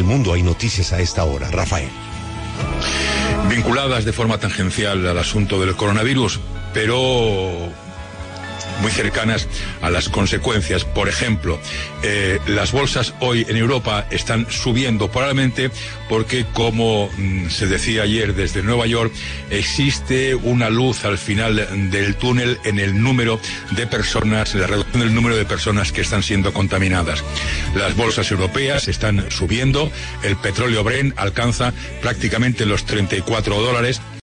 mundo hay noticias a esta hora. Rafael. Vinculadas de forma tangencial al asunto del coronavirus, pero muy cercanas a las consecuencias. Por ejemplo, las bolsas hoy en Europa están subiendo probablemente porque, como se decía ayer desde Nueva York, existe una luz al final del túnel en el número de personas, en la reducción del número de personas que están siendo contaminadas. Las bolsas europeas están subiendo, el petróleo Brent alcanza prácticamente los $34.